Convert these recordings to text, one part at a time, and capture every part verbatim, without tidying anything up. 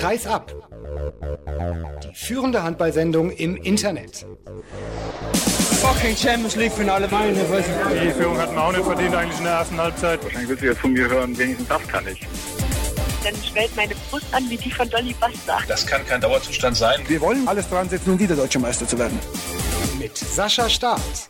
Kreis ab. Die führende Handballsendung im Internet. Fucking Champions League Finale, meine Fresse. Die Führung hatten wir auch nicht verdient eigentlich in der ersten Halbzeit. Wahrscheinlich wird sie jetzt von mir hören, wenigstens das kann ich. Dann schwellt meine Brust an wie die von Dolly Buster. Das kann kein Dauerzustand sein. Wir wollen alles dran setzen, um wieder Deutscher Meister zu werden. Mit Sascha Staat.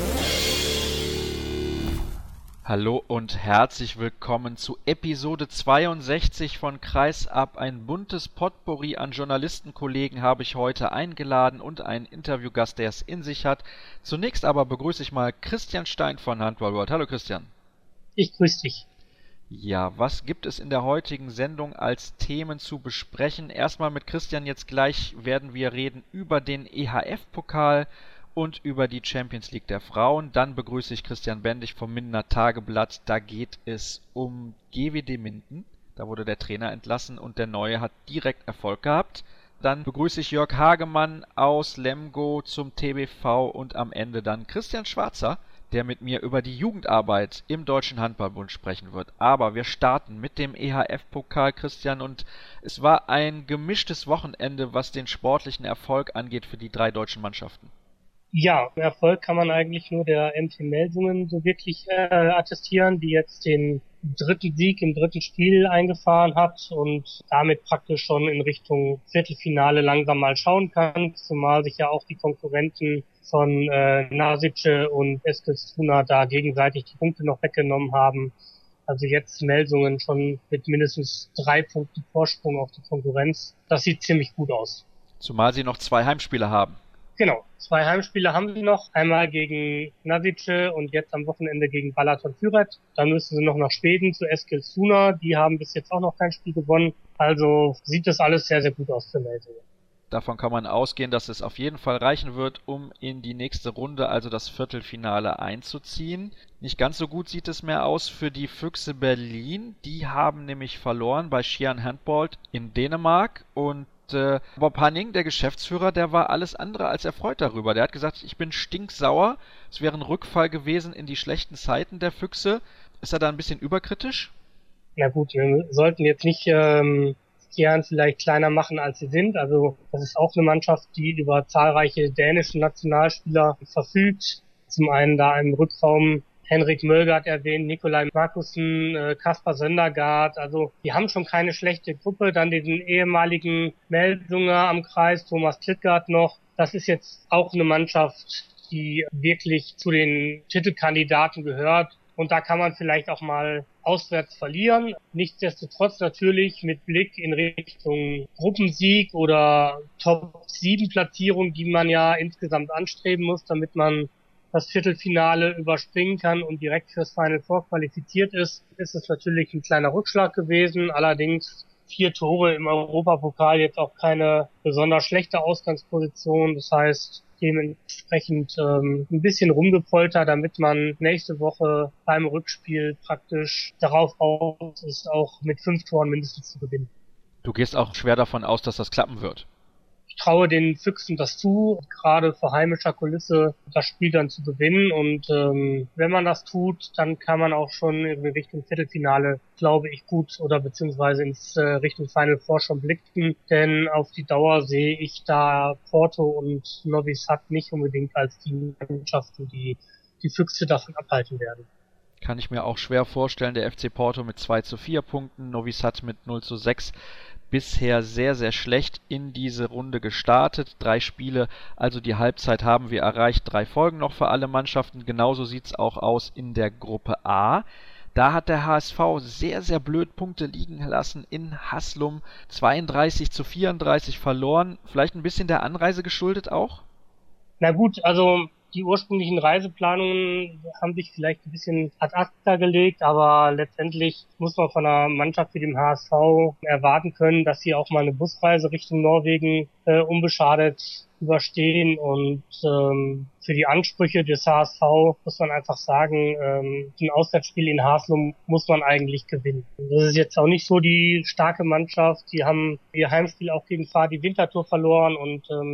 Hallo und herzlich willkommen zu Episode zweiundsechzig von Kreis ab. Ein buntes Potpourri an Journalistenkollegen habe ich heute eingeladen und einen Interviewgast, der es in sich hat. Zunächst aber begrüße ich mal Christian Stein von Handball World. Hallo Christian. Ich grüße dich. Ja, was gibt es in der heutigen Sendung als Themen zu besprechen? Erstmal mit Christian jetzt gleich werden wir reden über den E H F-Pokal und über die Champions League der Frauen. Dann begrüße ich Christian Bendig vom Mindener Tageblatt. Da geht es um G W D Minden. Da wurde der Trainer entlassen und der Neue hat direkt Erfolg gehabt. Dann begrüße ich Jörg Hagemann aus Lemgo zum T B V und am Ende dann Christian Schwarzer, der mit mir über die Jugendarbeit im Deutschen Handballbund sprechen wird. Aber wir starten mit dem E H F-Pokal, Christian, und es war ein gemischtes Wochenende, was den sportlichen Erfolg angeht für die drei deutschen Mannschaften. Ja, Erfolg kann man eigentlich nur der M T Melsungen so wirklich äh, attestieren, die jetzt den dritten Sieg im dritten Spiel eingefahren hat und damit praktisch schon in Richtung Viertelfinale langsam mal schauen kann, zumal sich ja auch die Konkurrenten von äh, Nasice und Eskilstuna da gegenseitig die Punkte noch weggenommen haben. Also jetzt Melsungen schon mit mindestens drei Punkten Vorsprung auf die Konkurrenz. Das sieht ziemlich gut aus. Zumal sie noch zwei Heimspiele haben. Genau, zwei Heimspiele haben sie noch. Einmal gegen Nasice und jetzt am Wochenende gegen Balaton Füret. Dann müssen sie noch nach Schweden zu Eskilstuna. Die haben bis jetzt auch noch kein Spiel gewonnen. Also sieht das alles sehr, sehr gut aus für Melsungen. Davon kann man ausgehen, dass es auf jeden Fall reichen wird, um in die nächste Runde, also das Viertelfinale, einzuziehen. Nicht ganz so gut sieht es mehr aus für die Füchse Berlin. Die haben nämlich verloren bei Skian Handball in Dänemark und äh, Bob Hanning, der Geschäftsführer, der war alles andere als erfreut darüber. Der hat gesagt, ich bin stinksauer. Es wäre ein Rückfall gewesen in die schlechten Zeiten der Füchse. Ist er da ein bisschen überkritisch? Na gut, wir sollten jetzt nicht ähm, Skian vielleicht kleiner machen, als sie sind. Also das ist auch eine Mannschaft, die über zahlreiche dänische Nationalspieler verfügt. Zum einen da im Rückraum Henrik Mölgaard erwähnt, Nikolai Markussen, äh, Kaspar Söndergaard. Also die haben schon keine schlechte Gruppe. Dann diesen ehemaligen Melsunger am Kreis, Thomas Klittgart noch. Das ist jetzt auch eine Mannschaft, die wirklich zu den Titelkandidaten gehört. Und da kann man vielleicht auch mal auswärts verlieren. Nichtsdestotrotz natürlich mit Blick in Richtung Gruppensieg oder Top sieben Platzierung, die man ja insgesamt anstreben muss, damit man das Viertelfinale überspringen kann und direkt fürs Final Four qualifiziert ist, ist es natürlich ein kleiner Rückschlag gewesen. Allerdings vier Tore im Europapokal, jetzt auch keine besonders schlechte Ausgangsposition. Das heißt, dementsprechend ähm, ein bisschen rumgepoltert, damit man nächste Woche beim Rückspiel praktisch darauf aus ist, auch mit fünf Toren mindestens zu gewinnen. Du gehst auch schwer davon aus, dass das klappen wird. Ich traue den Füchsen das zu, gerade vor heimischer Kulisse das Spiel dann zu gewinnen. Und ähm, wenn man das tut, dann kann man auch schon in Richtung Viertelfinale, glaube ich, gut oder beziehungsweise ins äh, Richtung Final Four schon blicken. Denn auf die Dauer sehe ich da Porto und Novi Sad nicht unbedingt als die Mannschaften, die die Füchse davon abhalten werden. Kann ich mir auch schwer vorstellen. Der F C Porto mit zwei zu vier Punkten, Novi Sad mit null zu sechs. Bisher sehr, sehr schlecht in diese Runde gestartet. Drei Spiele, also die Halbzeit haben wir erreicht. Drei Folgen noch für alle Mannschaften. Genauso sieht es auch aus in der Gruppe A. Da hat der H S V sehr, sehr blöd Punkte liegen lassen in Haslum. zweiunddreißig zu vierunddreißig verloren. Vielleicht ein bisschen der Anreise geschuldet auch? Na gut, also die ursprünglichen Reiseplanungen haben sich vielleicht ein bisschen ad acta gelegt, aber letztendlich muss man von einer Mannschaft wie dem H S V erwarten können, dass sie auch mal eine Busreise Richtung Norwegen äh, unbeschadet überstehen. Und ähm, für die Ansprüche des H S V muss man einfach sagen, ähm, ein Auswärtsspiel in Haslum muss man eigentlich gewinnen. Das ist jetzt auch nicht so die starke Mannschaft. Die haben ihr Heimspiel auch gegen Fadi Winterthur verloren und ähm,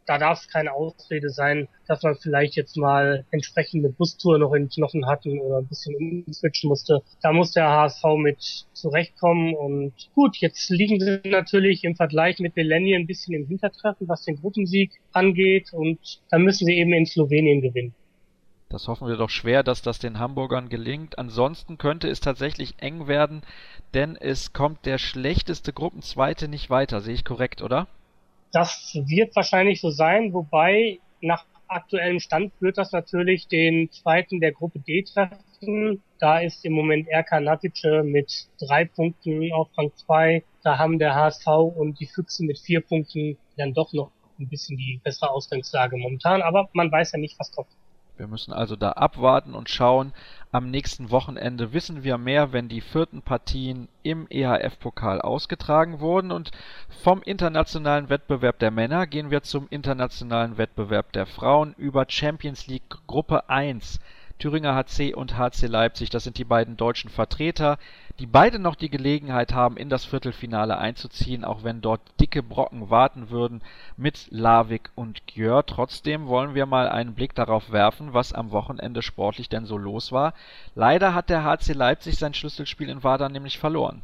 da darf es keine Ausrede sein, dass man vielleicht jetzt mal entsprechende Bustour noch in den Knochen hatten oder ein bisschen umswitchen musste. Da muss der H S V mit zurechtkommen und gut, jetzt liegen sie natürlich im Vergleich mit Velenje ein bisschen im Hintertreffen, was den Gruppensieg angeht und dann müssen sie eben in Slowenien gewinnen. Das hoffen wir doch schwer, dass das den Hamburgern gelingt. Ansonsten könnte es tatsächlich eng werden, denn es kommt der schlechteste Gruppenzweite nicht weiter. Sehe ich korrekt, oder? Das wird wahrscheinlich so sein, wobei nach aktuellem Stand wird das natürlich den zweiten der Gruppe D treffen. Da ist im Moment R K Natice mit drei Punkten auf Rang zwei. Da haben der H S V und die Füchse mit vier Punkten dann doch noch ein bisschen die bessere Ausgangslage momentan. Aber man weiß ja nicht, was kommt. Wir müssen also da abwarten und schauen. Am nächsten Wochenende wissen wir mehr, wenn die vierten Partien im E H F-Pokal ausgetragen wurden. Und vom internationalen Wettbewerb der Männer gehen wir zum internationalen Wettbewerb der Frauen über Champions League Gruppe eins. Thüringer H C und H C Leipzig, das sind die beiden deutschen Vertreter, die beide noch die Gelegenheit haben, in das Viertelfinale einzuziehen, auch wenn dort dicke Brocken warten würden mit Larvik und Gjör. Trotzdem wollen wir mal einen Blick darauf werfen, was am Wochenende sportlich denn so los war. Leider hat der H C Leipzig sein Schlüsselspiel in Vardar nämlich verloren.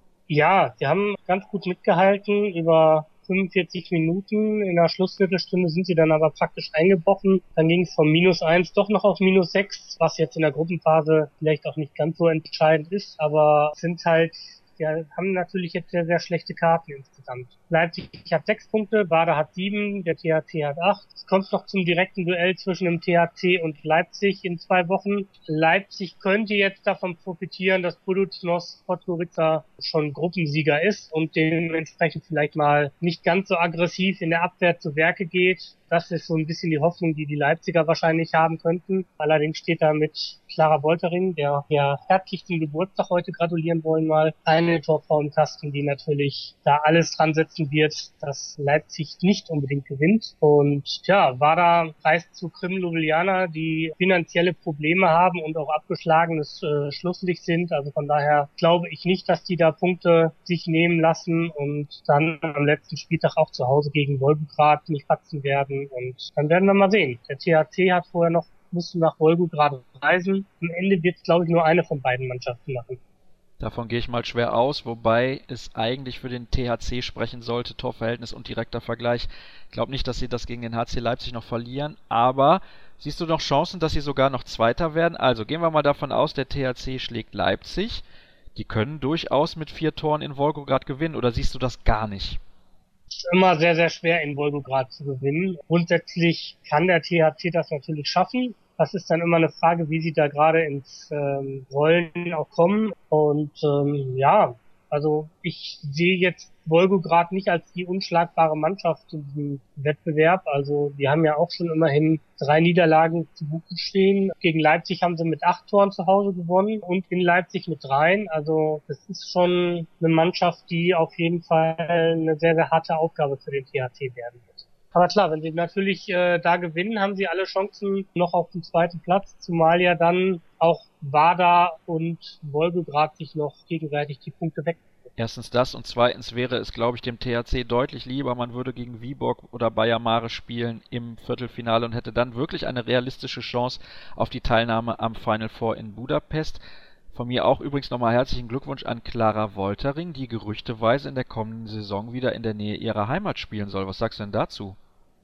Ja, sie haben ganz gut mitgehalten über fünfundvierzig Minuten. In der Schlussviertelstunde sind sie dann aber praktisch eingebrochen. Dann ging es von minus eins doch noch auf minus sechs, was jetzt in der Gruppenphase vielleicht auch nicht ganz so entscheidend ist, aber sind halt, ja, haben natürlich jetzt sehr, sehr schlechte Karten insgesamt. Leipzig hat sechs Punkte, Vardar hat sieben, der T H C hat acht. Es kommt noch zum direkten Duell zwischen dem T H C und Leipzig in zwei Wochen. Leipzig könnte jetzt davon profitieren, dass Budućnost Podgorica schon Gruppensieger ist und dementsprechend vielleicht mal nicht ganz so aggressiv in der Abwehr zu Werke geht. Das ist so ein bisschen die Hoffnung, die die Leipziger wahrscheinlich haben könnten. Allerdings steht da mit Clara Woltering, der ja herzlich zum Geburtstag heute gratulieren wollen, mal eine Torfrau im Kasten, die natürlich da alles dran setzen wird, dass Leipzig nicht unbedingt gewinnt. Und ja, Vardar reist zu Krim Ljubljana, die finanzielle Probleme haben und auch abgeschlagenes äh, Schlusslicht sind. Also von daher glaube ich nicht, dass die da Punkte sich nehmen lassen und dann am letzten Spieltag auch zu Hause gegen Wolgograd nicht patzen werden. Und dann werden wir mal sehen. Der T H C hat vorher noch, musste nach Wolgograd reisen. Am Ende wird es, glaube ich, nur eine von beiden Mannschaften machen. Davon gehe ich mal schwer aus, wobei es eigentlich für den T H C sprechen sollte, Torverhältnis und direkter Vergleich. Ich glaube nicht, dass sie das gegen den H C Leipzig noch verlieren, aber siehst du noch Chancen, dass sie sogar noch Zweiter werden? Also gehen wir mal davon aus, der T H C schlägt Leipzig. Die können durchaus mit vier Toren in Wolgograd gewinnen, oder siehst du das gar nicht? Es ist immer sehr, sehr schwer in Wolgograd zu gewinnen. Grundsätzlich kann der T H C das natürlich schaffen. Das ist dann immer eine Frage, wie sie da gerade ins ähm, Rollen auch kommen. Und ähm, ja, also ich sehe jetzt Wolgograd nicht als die unschlagbare Mannschaft in diesem Wettbewerb. Also die haben ja auch schon immerhin drei Niederlagen zu Buche stehen. Gegen Leipzig haben sie mit acht Toren zu Hause gewonnen und in Leipzig mit dreien. Also das ist schon eine Mannschaft, die auf jeden Fall eine sehr, sehr harte Aufgabe für den T H C werden wird. Aber klar, wenn sie natürlich äh, da gewinnen, haben sie alle Chancen noch auf den zweiten Platz, zumal ja dann auch Vardar und Wolgograd sich noch gegenseitig die Punkte weg. Erstens das und zweitens wäre es, glaube ich, dem T H C deutlich lieber, man würde gegen Viborg oder Bayer Mare spielen im Viertelfinale und hätte dann wirklich eine realistische Chance auf die Teilnahme am Final Four in Budapest. Von mir auch übrigens nochmal herzlichen Glückwunsch an Clara Woltering, die gerüchteweise in der kommenden Saison wieder in der Nähe ihrer Heimat spielen soll. Was sagst du denn dazu?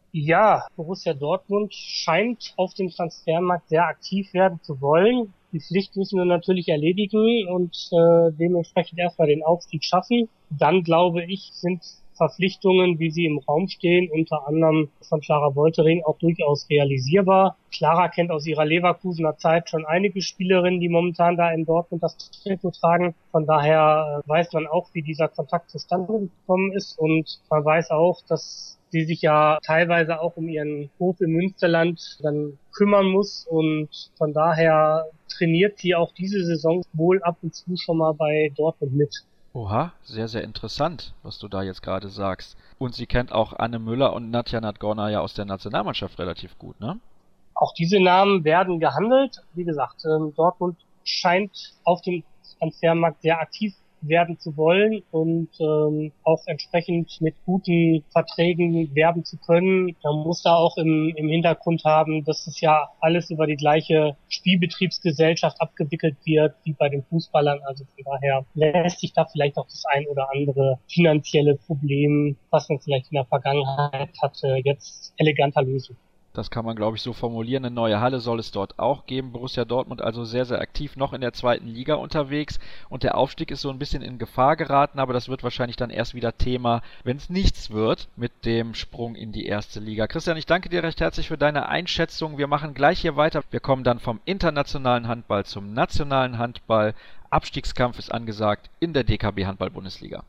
Ja, Borussia Dortmund scheint auf dem Transfermarkt sehr aktiv werden zu wollen. Die Pflicht müssen wir natürlich erledigen und äh, dementsprechend erstmal den Aufstieg schaffen. Dann, glaube ich, sind Verpflichtungen, wie sie im Raum stehen, unter anderem von Clara Woltering, auch durchaus realisierbar. Clara kennt aus ihrer Leverkusener Zeit schon einige Spielerinnen, die momentan da in Dortmund das Trikot tragen. Von daher äh, weiß man auch, wie dieser Kontakt zustande gekommen ist und man weiß auch, dass die sich ja teilweise auch um ihren Hof im Münsterland dann kümmern muss und von daher trainiert sie auch diese Saison wohl ab und zu schon mal bei Dortmund mit. Oha, sehr, sehr interessant, was du da jetzt gerade sagst. Und sie kennt auch Anne Müller und Nadja Nadgorna ja aus der Nationalmannschaft relativ gut, ne? Auch diese Namen werden gehandelt. Wie gesagt, ähm, Dortmund scheint auf dem Transfermarkt sehr aktiv werden zu wollen und ähm, auch entsprechend mit guten Verträgen werben zu können. Man muss da auch im, im Hintergrund haben, dass es ja alles über die gleiche Spielbetriebsgesellschaft abgewickelt wird wie bei den Fußballern. Also von daher lässt sich da vielleicht auch das ein oder andere finanzielle Problem, was man vielleicht in der Vergangenheit hatte, jetzt eleganter lösen. Das kann man, glaube ich, so formulieren. Eine neue Halle soll es dort auch geben. Borussia Dortmund also sehr, sehr aktiv noch in der zweiten Liga unterwegs. Und der Aufstieg ist so ein bisschen in Gefahr geraten, aber das wird wahrscheinlich dann erst wieder Thema, wenn es nichts wird mit dem Sprung in die erste Liga. Christian, ich danke dir recht herzlich für deine Einschätzung. Wir machen gleich hier weiter. Wir kommen dann vom internationalen Handball zum nationalen Handball. Abstiegskampf ist angesagt in der D K B-Handball-Bundesliga.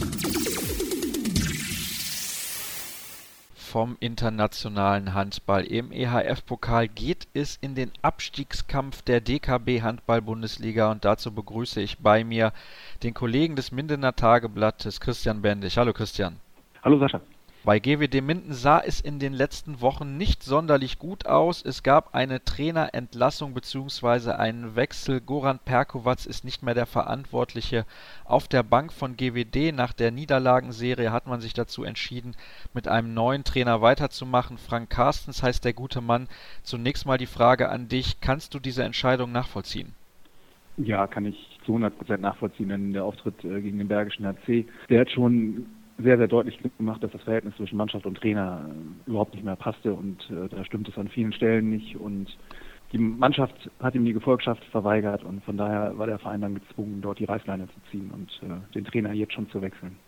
Vom internationalen Handball im E H F-Pokal geht es in den Abstiegskampf der D K B-Handball-Bundesliga und dazu begrüße ich bei mir den Kollegen des Mindener Tageblattes, Christian Bendig. Hallo Christian. Hallo Sascha. Bei G W D Minden sah es in den letzten Wochen nicht sonderlich gut aus. Es gab eine Trainerentlassung bzw. einen Wechsel. Goran Perkovac ist nicht mehr der Verantwortliche auf der Bank von G W D. Nach der Niederlagenserie hat man sich dazu entschieden, mit einem neuen Trainer weiterzumachen. Frank Carstens heißt der gute Mann. Zunächst mal die Frage an dich. Kannst du diese Entscheidung nachvollziehen? Ja, kann ich zu hundert Prozent nachvollziehen, denn der Auftritt äh, gegen den Bergischen H C, der hat schon sehr, sehr deutlich gemacht, dass das Verhältnis zwischen Mannschaft und Trainer äh, überhaupt nicht mehr passte und äh, da stimmt es an vielen Stellen nicht und die Mannschaft hat ihm die Gefolgschaft verweigert und von daher war der Verein dann gezwungen, dort die Reißleine zu ziehen und äh, den Trainer jetzt schon zu wechseln.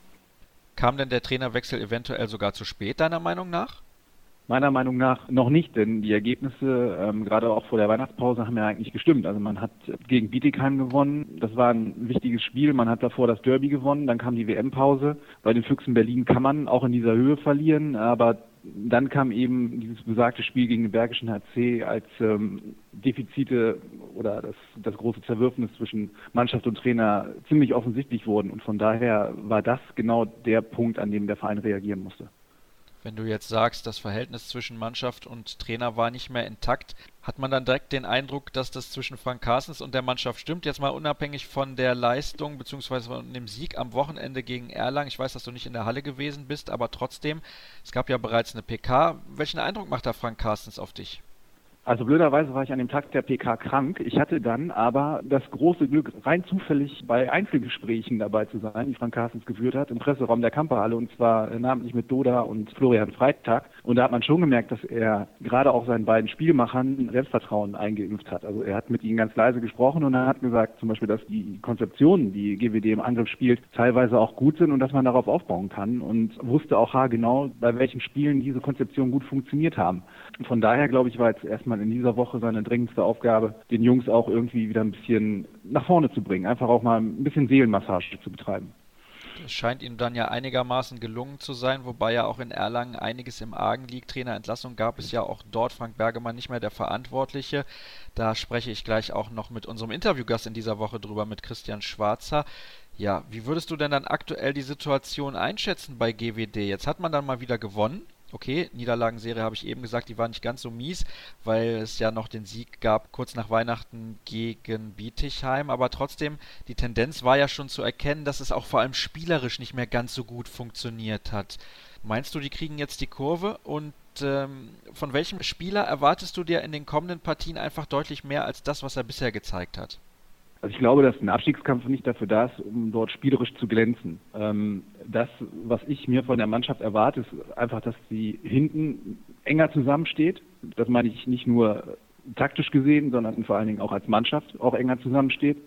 Kam denn der Trainerwechsel eventuell sogar zu spät, deiner Meinung nach? Meiner Meinung nach noch nicht, denn die Ergebnisse, ähm, gerade auch vor der Weihnachtspause, haben ja eigentlich gestimmt. Also man hat gegen Bietigheim gewonnen, das war ein wichtiges Spiel, man hat davor das Derby gewonnen, dann kam die W M-Pause. Bei den Füchsen Berlin kann man auch in dieser Höhe verlieren, aber dann kam eben dieses besagte Spiel gegen den Bergischen H C, als ähm, Defizite oder das, das große Zerwürfnis zwischen Mannschaft und Trainer ziemlich offensichtlich wurden und von daher war das genau der Punkt, an dem der Verein reagieren musste. Wenn du jetzt sagst, das Verhältnis zwischen Mannschaft und Trainer war nicht mehr intakt, hat man dann direkt den Eindruck, dass das zwischen Frank Carstens und der Mannschaft stimmt? Jetzt mal unabhängig von der Leistung bzw. von dem Sieg am Wochenende gegen Erlangen. Ich weiß, dass du nicht in der Halle gewesen bist, aber trotzdem, es gab ja bereits eine P K. Welchen Eindruck macht da Frank Carstens auf dich? Also blöderweise war ich an dem Tag der P K krank. Ich hatte dann aber das große Glück, rein zufällig bei Einzelgesprächen dabei zu sein, die Frank Carstens geführt hat, im Presseraum der Kamperhalle und zwar namentlich mit Doda und Florian Freitag. Und da hat man schon gemerkt, dass er gerade auch seinen beiden Spielmachern Selbstvertrauen eingeimpft hat. Also er hat mit ihnen ganz leise gesprochen und er hat gesagt zum Beispiel, dass die Konzeptionen, die G W D im Angriff spielt, teilweise auch gut sind und dass man darauf aufbauen kann und wusste auch haargenau, bei welchen Spielen diese Konzeptionen gut funktioniert haben. Von daher, glaube ich, war jetzt erstmal in dieser Woche seine dringendste Aufgabe, den Jungs auch irgendwie wieder ein bisschen nach vorne zu bringen. Einfach auch mal ein bisschen Seelenmassage zu betreiben. Das scheint ihm dann ja einigermaßen gelungen zu sein, wobei ja auch in Erlangen einiges im Argen liegt. Trainerentlassung gab es ja auch dort. Frank Bergemann nicht mehr der Verantwortliche. Da spreche ich gleich auch noch mit unserem Interviewgast in dieser Woche drüber, mit Christian Schwarzer. Ja, wie würdest du denn dann aktuell die Situation einschätzen bei G W D? Jetzt hat man dann mal wieder gewonnen. Okay, Niederlagenserie habe ich eben gesagt, die war nicht ganz so mies, weil es ja noch den Sieg gab kurz nach Weihnachten gegen Bietigheim, aber trotzdem, die Tendenz war ja schon zu erkennen, dass es auch vor allem spielerisch nicht mehr ganz so gut funktioniert hat. Meinst du, die kriegen jetzt die Kurve und ähm, von welchem Spieler erwartest du dir in den kommenden Partien einfach deutlich mehr als das, was er bisher gezeigt hat? Also ich glaube, dass ein Abstiegskampf nicht dafür da ist, um dort spielerisch zu glänzen. Ähm, das, was ich mir von der Mannschaft erwarte, ist einfach, dass sie hinten enger zusammensteht. Das meine ich nicht nur taktisch gesehen, sondern vor allen Dingen auch als Mannschaft auch enger zusammensteht.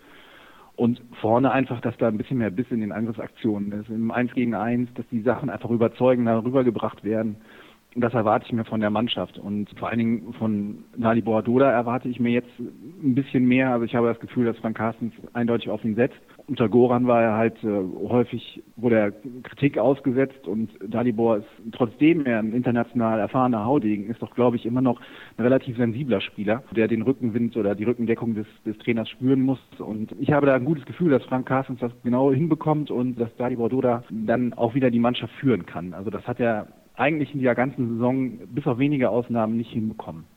Und vorne einfach, dass da ein bisschen mehr Biss in den Angriffsaktionen ist. Im Eins gegen Eins, dass die Sachen einfach überzeugender rübergebracht werden. Das erwarte ich mir von der Mannschaft und vor allen Dingen von Dalibor Doda erwarte ich mir jetzt ein bisschen mehr. Also ich habe das Gefühl, dass Frank Carstens eindeutig auf ihn setzt. Unter Goran war er halt äh, häufig, wurde er Kritik ausgesetzt und Dalibor ist, trotzdem er ein international erfahrener Haudegen ist, doch glaube ich immer noch ein relativ sensibler Spieler, der den Rückenwind oder die Rückendeckung des, des Trainers spüren muss. Und ich habe da ein gutes Gefühl, dass Frank Carstens das genau hinbekommt und dass Dalibor Doda dann auch wieder die Mannschaft führen kann. Also das hat er eigentlich in der ganzen Saison bis auf wenige Ausnahmen nicht hinbekommen.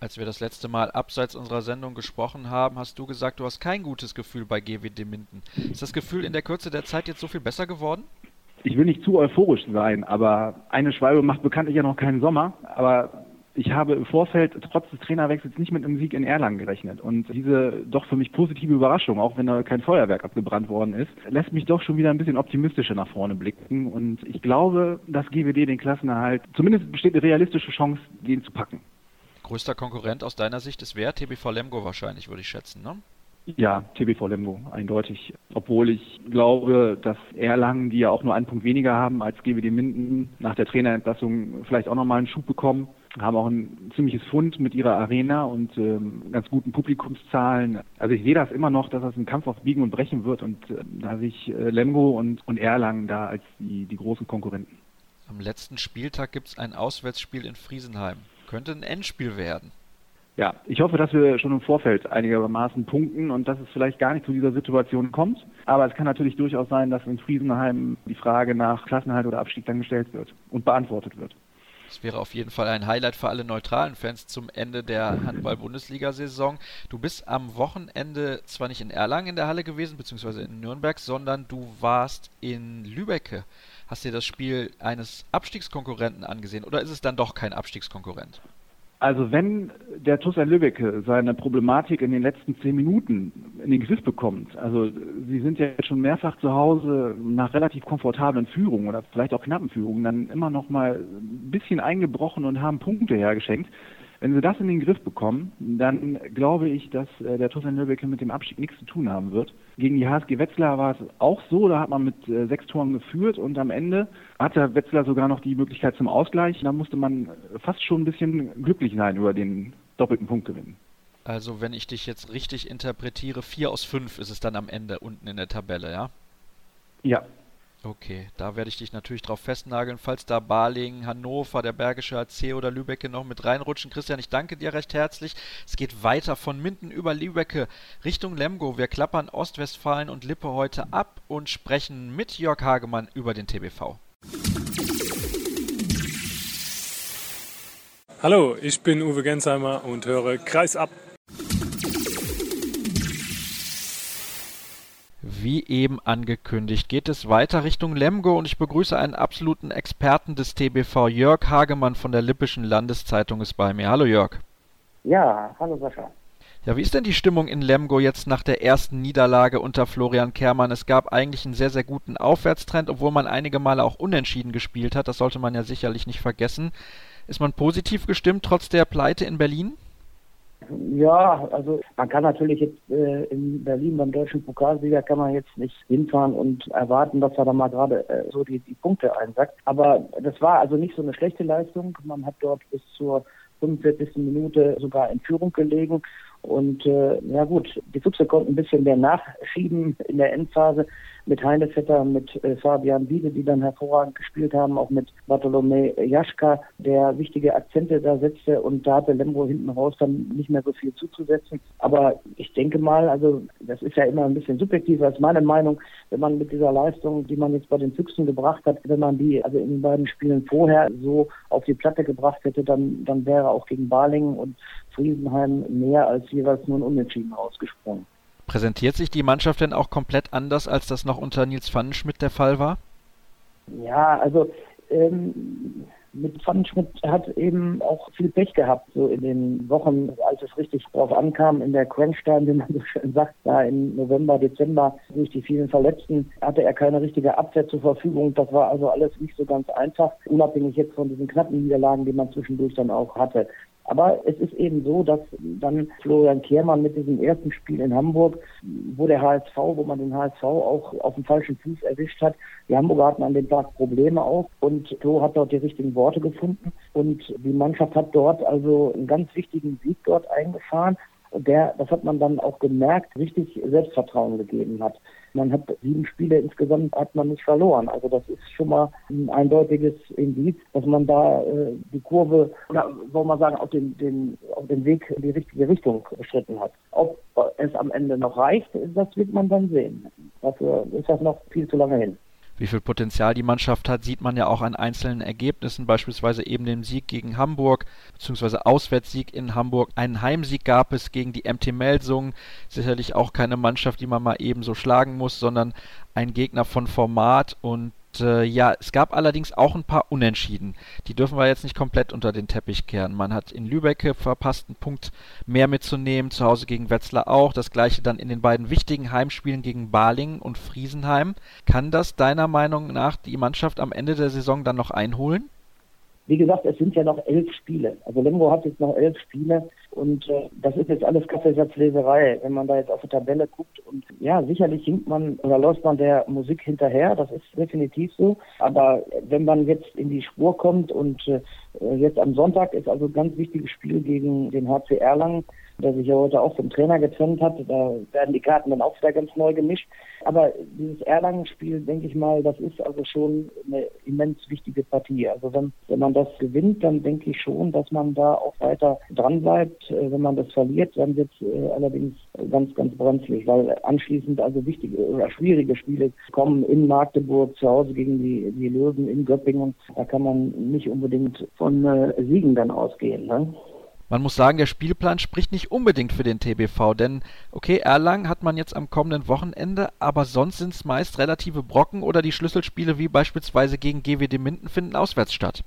Als wir das letzte Mal abseits unserer Sendung gesprochen haben, hast du gesagt, du hast kein gutes Gefühl bei G W D Minden. Ist das Gefühl in der Kürze der Zeit jetzt so viel besser geworden? Ich will nicht zu euphorisch sein, aber eine Schwalbe macht bekanntlich ja noch keinen Sommer. Aber ich habe im Vorfeld trotz des Trainerwechsels nicht mit einem Sieg in Erlangen gerechnet. Und diese doch für mich positive Überraschung, auch wenn da kein Feuerwerk abgebrannt worden ist, lässt mich doch schon wieder ein bisschen optimistischer nach vorne blicken. Und ich glaube, dass G W D den Klassenerhalt, zumindest besteht eine realistische Chance, den zu packen. Größter Konkurrent aus deiner Sicht ist wer? T B V Lemgo wahrscheinlich, würde ich schätzen, ne? Ja, T B V Lemgo, eindeutig. Obwohl ich glaube, dass Erlangen, die ja auch nur einen Punkt weniger haben als G W D Minden, nach der Trainerentlassung vielleicht auch nochmal einen Schub bekommen. Haben auch ein ziemliches Fund mit ihrer Arena und ähm, ganz guten Publikumszahlen. Also ich sehe das immer noch, dass das ein Kampf auf Biegen und Brechen wird und äh, da sehe ich äh, Lemgo und, und Erlangen da als die, die großen Konkurrenten. Am letzten Spieltag gibt es ein Auswärtsspiel in Friesenheim. Könnte ein Endspiel werden. Ja, ich hoffe, dass wir schon im Vorfeld einigermaßen punkten und dass es vielleicht gar nicht zu dieser Situation kommt. Aber es kann natürlich durchaus sein, dass in Friesenheim die Frage nach Klassenerhalt oder Abstieg dann gestellt wird und beantwortet wird. Das wäre auf jeden Fall ein Highlight für alle neutralen Fans zum Ende der Handball-Bundesliga-Saison. Du bist am Wochenende zwar nicht in Erlangen in der Halle gewesen, beziehungsweise in Nürnberg, sondern du warst in Lübbecke. Hast dir das Spiel eines Abstiegskonkurrenten angesehen oder ist es dann doch kein Abstiegskonkurrent? Also wenn der T U S Lübbecke seine Problematik in den letzten zehn Minuten in den Griff bekommt, also sie sind ja jetzt schon mehrfach zu Hause nach relativ komfortablen Führungen oder vielleicht auch knappen Führungen dann immer noch mal ein bisschen eingebrochen und haben Punkte hergeschenkt. Wenn sie das in den Griff bekommen, dann glaube ich, dass äh, der T U S Lübbecke mit dem Abstieg nichts zu tun haben wird. Gegen die H S G Wetzlar war es auch so, da hat man mit äh, sechs Toren geführt und am Ende hatte Wetzlar sogar noch die Möglichkeit zum Ausgleich. Da musste man fast schon ein bisschen glücklich sein über den doppelten Punktgewinn. Also wenn ich dich jetzt richtig interpretiere, vier aus fünf ist es dann am Ende unten in der Tabelle, ja? Ja. Okay, da werde ich dich natürlich drauf festnageln, falls da Balingen, Hannover, der Bergische A C oder Lübbecke noch mit reinrutschen. Christian, ich danke dir recht herzlich. Es geht weiter von Minden über Lübbecke Richtung Lemgo. Wir klappern Ostwestfalen und Lippe heute ab und sprechen mit Jörg Hagemann über den T B V. Hallo, ich bin Uwe Gensheimer und höre Kreis ab. Wie eben angekündigt, geht es weiter Richtung Lemgo und ich begrüße einen absoluten Experten des T B V. Jörg Hagemann von der Lippischen Landeszeitung ist bei mir. Hallo Jörg. Ja, hallo Sascha. Ja, wie ist denn die Stimmung in Lemgo jetzt nach der ersten Niederlage unter Florian Kehrmann? Es gab eigentlich einen sehr, sehr guten Aufwärtstrend, obwohl man einige Male auch unentschieden gespielt hat. Das sollte man ja sicherlich nicht vergessen. Ist man positiv gestimmt trotz der Pleite in Berlin? Ja, also man kann natürlich jetzt äh, in Berlin beim deutschen Pokalsieger kann man jetzt nicht hinfahren und erwarten, dass er da mal gerade äh, so die, die Punkte einsackt. Aber das war also nicht so eine schlechte Leistung. Man hat dort bis zur fünfundvierzigsten Minute sogar in Führung gelegen. Und äh, ja gut, die Füchse konnten ein bisschen mehr nachschieben in der Endphase mit Heinevetter, mit äh, Fabian Wiede, die dann hervorragend gespielt haben, auch mit Bartolomej Jaschka, der wichtige Akzente da setzte und da hatte Lemgo hinten raus dann nicht mehr so viel zuzusetzen. Aber ich denke mal, also das ist ja immer ein bisschen subjektiv als meine Meinung, wenn man mit dieser Leistung, die man jetzt bei den Füchsen gebracht hat, wenn man die also in den beiden Spielen vorher so auf die Platte gebracht hätte, dann, dann wäre auch gegen Balingen und Friesenheim mehr als jeweils nur ein Unentschieden rausgesprungen. Präsentiert sich die Mannschaft denn auch komplett anders, als das noch unter Nils Pfannenschmidt der Fall war? Ja, also ähm, mit Pfannenschmidt hat eben auch viel Pech gehabt, so in den Wochen, als es richtig drauf ankam, in der Crunch-Time, wie man so schön sagt, da im November, Dezember, durch die vielen Verletzten, hatte er keine richtige Abwehr zur Verfügung. Das war also alles nicht so ganz einfach, unabhängig jetzt von diesen knappen Niederlagen, die man zwischendurch dann auch hatte. Aber es ist eben so, dass dann Florian Kehrmann mit diesem ersten Spiel in Hamburg, wo der H S V, wo man den H S V auch auf dem falschen Fuß erwischt hat, die Hamburger hatten an dem Tag Probleme auch und Flo hat dort die richtigen Worte gefunden und die Mannschaft hat dort also einen ganz wichtigen Sieg dort eingefahren. Und der, das hat man dann auch gemerkt, richtig Selbstvertrauen gegeben hat. Man hat sieben Spiele insgesamt hat man nicht verloren. Also das ist schon mal ein eindeutiges Indiz, dass man da äh, die Kurve, oder soll man sagen, auf den, den, auf den Weg in die richtige Richtung beschritten hat. Ob es am Ende noch reicht, das wird man dann sehen. Dafür ist das noch viel zu lange hin. Wie viel Potenzial die Mannschaft hat, sieht man ja auch an einzelnen Ergebnissen, beispielsweise eben dem Sieg gegen Hamburg, beziehungsweise Auswärtssieg in Hamburg. Einen Heimsieg gab es gegen die M T Melsungen, sicherlich auch keine Mannschaft, die man mal eben so schlagen muss, sondern ein Gegner von Format. Und äh, ja, es gab allerdings auch ein paar Unentschieden. Die dürfen wir jetzt nicht komplett unter den Teppich kehren. Man hat in Lübeck verpasst, einen Punkt mehr mitzunehmen, zu Hause gegen Wetzlar auch. Das gleiche dann in den beiden wichtigen Heimspielen gegen Balingen und Friesenheim. Kann das deiner Meinung nach die Mannschaft am Ende der Saison dann noch einholen? Wie gesagt, es sind ja noch elf Spiele. Also Lemgo hat jetzt noch elf Spiele und äh, das ist jetzt alles Kaffeesatzleserei, wenn man da jetzt auf die Tabelle guckt. Und ja, sicherlich hinkt man oder läuft man der Musik hinterher, das ist definitiv so. Aber wenn man jetzt in die Spur kommt und äh, jetzt am Sonntag ist also ein ganz wichtiges Spiel gegen den H C Erlangen, der sich ja heute auch vom Trainer getrennt hat. Da werden die Karten dann auch wieder ganz neu gemischt. Aber dieses Erlangen-Spiel, denke ich mal, das ist also schon eine immens wichtige Partie. Also wenn, wenn man das gewinnt, dann denke ich schon, dass man da auch weiter dran bleibt. Wenn man das verliert, dann wird es äh, allerdings ganz, ganz brenzlig, weil anschließend also wichtige oder schwierige Spiele kommen in Magdeburg, zu Hause gegen die, die Löwen, in Göppingen. Da kann man nicht unbedingt von äh, Siegen dann ausgehen, ne? Man muss sagen, der Spielplan spricht nicht unbedingt für den T B V, denn okay, Erlangen hat man jetzt am kommenden Wochenende, aber sonst sind es meist relative Brocken oder die Schlüsselspiele wie beispielsweise gegen G W D Minden finden auswärts statt.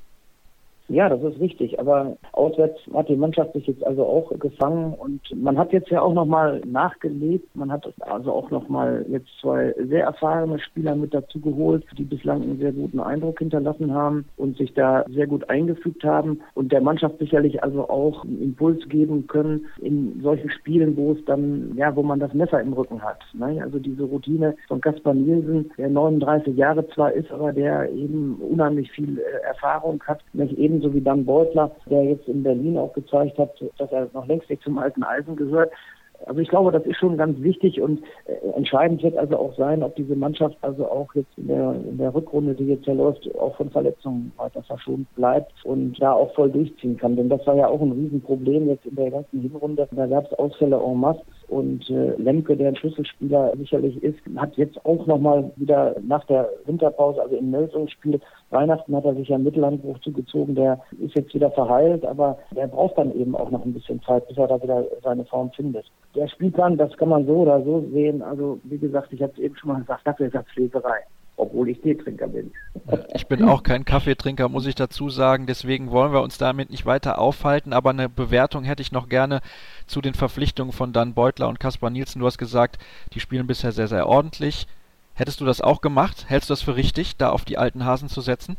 Ja, das ist richtig, aber auswärts hat die Mannschaft sich jetzt also auch gefangen und man hat jetzt ja auch nochmal nachgelegt, man hat also auch nochmal jetzt zwei sehr erfahrene Spieler mit dazu geholt, die bislang einen sehr guten Eindruck hinterlassen haben und sich da sehr gut eingefügt haben und der Mannschaft sicherlich also auch einen Impuls geben können in solchen Spielen, wo es dann, ja, wo man das Messer im Rücken hat, ne? Also diese Routine von Kaspar Nielsen, der neununddreißig Jahre zwar ist, aber der eben unheimlich viel äh, Erfahrung hat, nicht eben so wie Dan Beutler, der jetzt in Berlin auch gezeigt hat, dass er noch längst nicht zum alten Eisen gehört. Also ich glaube, das ist schon ganz wichtig und äh, entscheidend wird also auch sein, ob diese Mannschaft also auch jetzt in der, in der Rückrunde, die jetzt ja läuft, auch von Verletzungen weiter verschont bleibt und da auch voll durchziehen kann. Denn das war ja auch ein Riesenproblem jetzt in der ganzen Hinrunde. Da gab es Ausfälle en masse und äh, Lemke, der ein Schlüsselspieler sicherlich ist, hat jetzt auch nochmal wieder nach der Winterpause, also im Melsungsspiel, Weihnachten hat er sich ja Mittelandbruch zugezogen, der ist jetzt wieder verheilt, aber der braucht dann eben auch noch ein bisschen Zeit, bis er da wieder seine Form findet. Der Spielplan, das kann man so oder so sehen, also wie gesagt, ich habe es eben schon mal gesagt, das ist Kaffeesatzleserei, obwohl ich Teetrinker bin. Ich bin auch kein Kaffeetrinker, muss ich dazu sagen, deswegen wollen wir uns damit nicht weiter aufhalten, aber eine Bewertung hätte ich noch gerne zu den Verpflichtungen von Dan Beutler und Kaspar Nielsen. Du hast gesagt, die spielen bisher sehr, sehr ordentlich. Hättest du das auch gemacht? Hältst du das für richtig, da auf die alten Hasen zu setzen?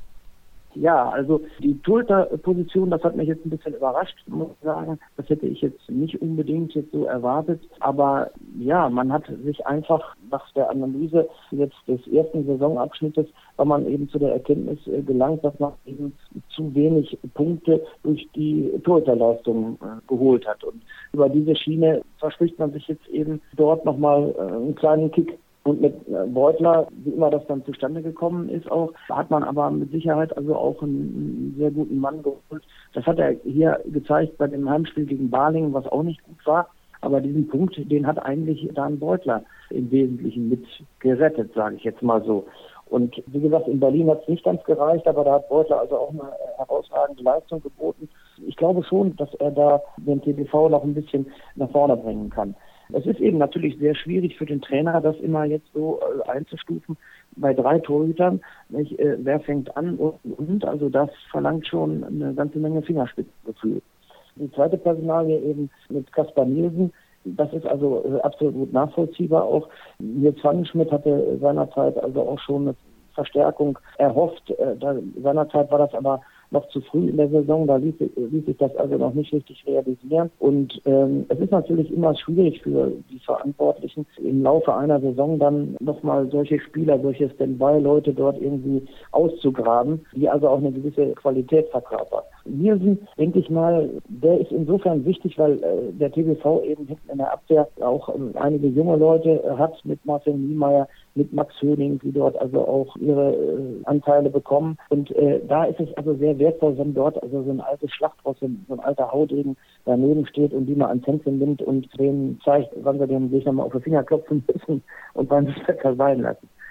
Ja, also die Torhüter-Position, das hat mich jetzt ein bisschen überrascht, muss ich sagen. Das hätte ich jetzt nicht unbedingt jetzt so erwartet. Aber ja, man hat sich einfach nach der Analyse jetzt des ersten Saisonabschnittes, war man eben zu der Erkenntnis gelangt, dass man eben zu wenig Punkte durch die Torhüterleistung äh, geholt hat. Und über diese Schiene verspricht man sich jetzt eben dort nochmal äh, einen kleinen Kick. Und mit Beutler, wie immer das dann zustande gekommen ist auch, hat man aber mit Sicherheit also auch einen sehr guten Mann geholt. Das hat er hier gezeigt bei dem Heimspiel gegen Balingen, was auch nicht gut war. Aber diesen Punkt, den hat eigentlich Dan Beutler im Wesentlichen mit gerettet, sage ich jetzt mal so. Und wie gesagt, in Berlin hat es nicht ganz gereicht, aber da hat Beutler also auch eine herausragende Leistung geboten. Ich glaube schon, dass er da den T B V noch ein bisschen nach vorne bringen kann. Es ist eben natürlich sehr schwierig für den Trainer, das immer jetzt so äh, einzustufen bei drei Torhütern. Nicht, äh, wer fängt an und, und, also das verlangt schon eine ganze Menge Fingerspitzengefühl. Die zweite Personalie eben mit Kaspar Nielsen, das ist also äh, absolut nachvollziehbar auch. Nils Pfannenschmidt hatte seinerzeit also auch schon eine Verstärkung erhofft. Äh, da, seinerzeit war das aber noch zu früh in der Saison, da ließ, ließ sich das also noch nicht richtig realisieren. Und ähm, es ist natürlich immer schwierig für die Verantwortlichen, im Laufe einer Saison dann nochmal solche Spieler, solche Stand-by-Leute dort irgendwie auszugraben, die also auch eine gewisse Qualität verkörpern. Nielsen, denke ich mal, der ist insofern wichtig, weil äh, der T B V eben hinten in der Abwehr auch ähm, einige junge Leute äh, hat, mit Marcel Niemeyer, mit Max Höning, die dort also auch ihre äh, Anteile bekommen. Und äh, da ist es also sehr wertvoll, wenn dort also so ein altes Schlachtross, so ein alter Haudegen daneben steht und die mal ans Händchen nimmt und denen zeigt, wann wir dem Gegner mal auf die Finger klopfen müssen und wann sich das sein lassen.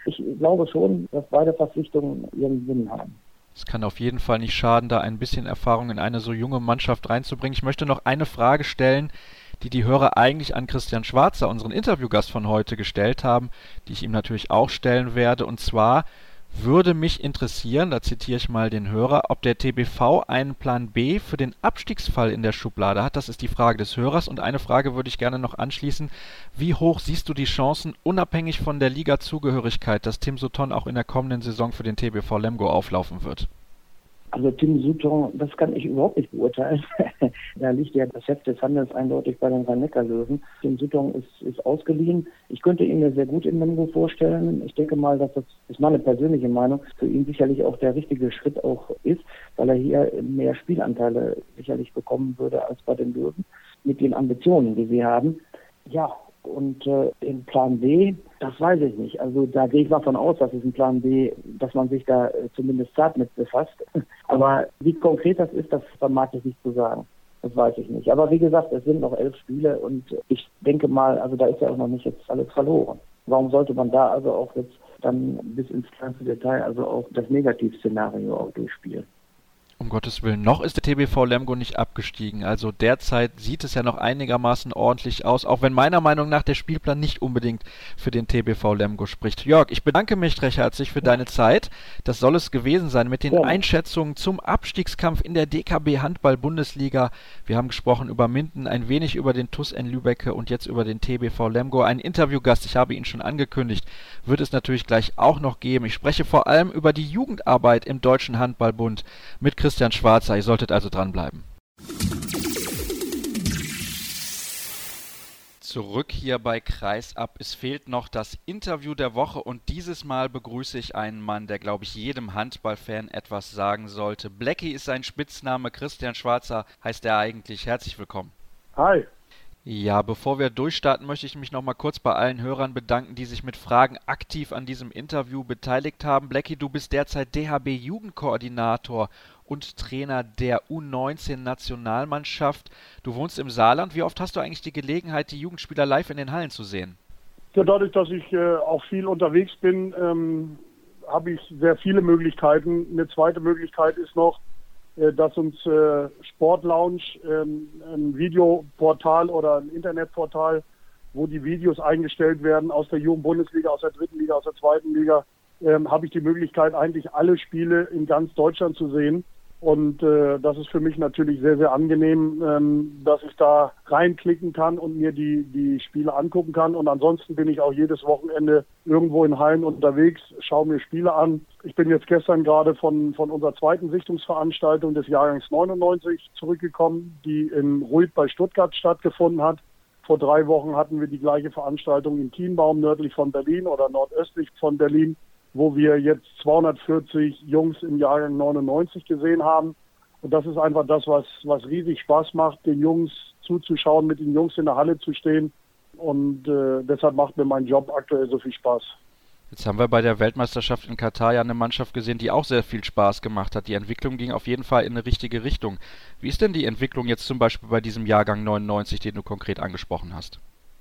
ich glaube schon, dass beide Verpflichtungen ihren Sinn haben. Es kann auf jeden Fall nicht schaden, da ein bisschen Erfahrung in eine so junge Mannschaft reinzubringen. Ich möchte noch eine Frage stellen, die die Hörer eigentlich an Christian Schwarzer, unseren Interviewgast von heute, gestellt haben, die ich ihm natürlich auch stellen werde. Und zwar würde mich interessieren, da zitiere ich mal den Hörer, ob der T B V einen Plan B für den Abstiegsfall in der Schublade hat. Das ist die Frage des Hörers. Und eine Frage würde ich gerne noch anschließen. Wie hoch siehst du die Chancen, unabhängig von der Liga-Zugehörigkeit, dass Tim Sutton auch in der kommenden Saison für den T B V Lemgo auflaufen wird? Also Tim Sutton, das kann ich überhaupt nicht beurteilen. Da liegt ja das Heft des Handels eindeutig bei den Rhein-Neckar-Löwen. Tim Sutton ist, ist ausgeliehen. Ich könnte ihn mir sehr gut in Lemgo vorstellen. Ich denke mal, dass das ist meine persönliche Meinung, für ihn sicherlich auch der richtige Schritt auch ist, weil er hier mehr Spielanteile sicherlich bekommen würde als bei den Löwen mit den Ambitionen, die sie haben. Ja, und äh, im Plan B, das weiß ich nicht. Also da gehe ich mal von aus, dass es ein Plan B, dass man sich da äh, zumindest zart mit befasst. Aber wie konkret das ist, das vermag ich nicht zu sagen. Das weiß ich nicht. Aber wie gesagt, es sind noch elf Spiele und ich denke mal, also da ist ja auch noch nicht jetzt alles verloren. Warum sollte man da also auch jetzt dann bis ins kleinste Detail also auch das Negativszenario auch durchspielen? Um Gottes Willen, noch ist der T B V Lemgo nicht abgestiegen. Also derzeit sieht es ja noch einigermaßen ordentlich aus, auch wenn meiner Meinung nach der Spielplan nicht unbedingt für den T B V Lemgo spricht. Jörg, ich bedanke mich recht herzlich für deine Zeit. Das soll es gewesen sein mit den ja. Einschätzungen zum Abstiegskampf in der D K B Handball-Bundesliga. Wir haben gesprochen über Minden, ein wenig über den T U S N Lübbecke und jetzt über den T B V Lemgo. Ein Interviewgast, ich habe ihn schon angekündigt, wird es natürlich gleich auch noch geben. Ich spreche vor allem über die Jugendarbeit im Deutschen Handballbund mit Christian Schwarzer. Ihr solltet also dranbleiben. Zurück hier bei Kreisab. Es fehlt noch das Interview der Woche und dieses Mal begrüße ich einen Mann, der, glaube ich, jedem Handballfan etwas sagen sollte. Blackie ist sein Spitzname, Christian Schwarzer heißt er eigentlich. Herzlich willkommen. Hi. Ja, bevor wir durchstarten, möchte ich mich noch mal kurz bei allen Hörern bedanken, die sich mit Fragen aktiv an diesem Interview beteiligt haben. Blackie, du bist derzeit D H B-Jugendkoordinator und Trainer der U neunzehn Nationalmannschaft. Du wohnst im Saarland. Wie oft hast du eigentlich die Gelegenheit, die Jugendspieler live in den Hallen zu sehen? Ja, dadurch, dass ich äh, auch viel unterwegs bin, ähm, habe ich sehr viele Möglichkeiten. Eine zweite Möglichkeit ist noch, äh, dass uns äh, Sportlounge, ähm, ein Videoportal oder ein Internetportal, wo die Videos eingestellt werden aus der Jugendbundesliga, aus der dritten Liga, aus der zweiten Liga, ähm, habe ich die Möglichkeit, eigentlich alle Spiele in ganz Deutschland zu sehen. Und äh, das ist für mich natürlich sehr, sehr angenehm, ähm, dass ich da reinklicken kann und mir die, die Spiele angucken kann. Und ansonsten bin ich auch jedes Wochenende irgendwo in Hallen unterwegs, schaue mir Spiele an. Ich bin jetzt gestern gerade von, von unserer zweiten Sichtungsveranstaltung des Jahrgangs neunundneunzig zurückgekommen, die in Ruid bei Stuttgart stattgefunden hat. Vor drei Wochen hatten wir die gleiche Veranstaltung in Kienbaum, nördlich von Berlin oder nordöstlich von Berlin, wo wir jetzt zweihundertvierzig Jungs im Jahrgang neunundneunzig gesehen haben. Und das ist einfach das, was, was riesig Spaß macht, den Jungs zuzuschauen, mit den Jungs in der Halle zu stehen. Und äh, deshalb macht mir mein Job aktuell so viel Spaß. Jetzt haben wir bei der Weltmeisterschaft in Katar ja eine Mannschaft gesehen, die auch sehr viel Spaß gemacht hat. Die Entwicklung ging auf jeden Fall in eine richtige Richtung. Wie ist denn die Entwicklung jetzt zum Beispiel bei diesem Jahrgang neunundneunzig, den du konkret angesprochen hast?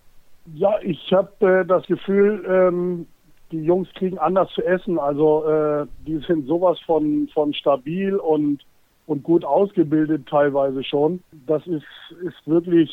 Ja, ich habe äh, das Gefühl, ähm, die Jungs kriegen anders zu essen. Also äh, die sind sowas von, von stabil und, und gut ausgebildet teilweise schon. Das ist, ist wirklich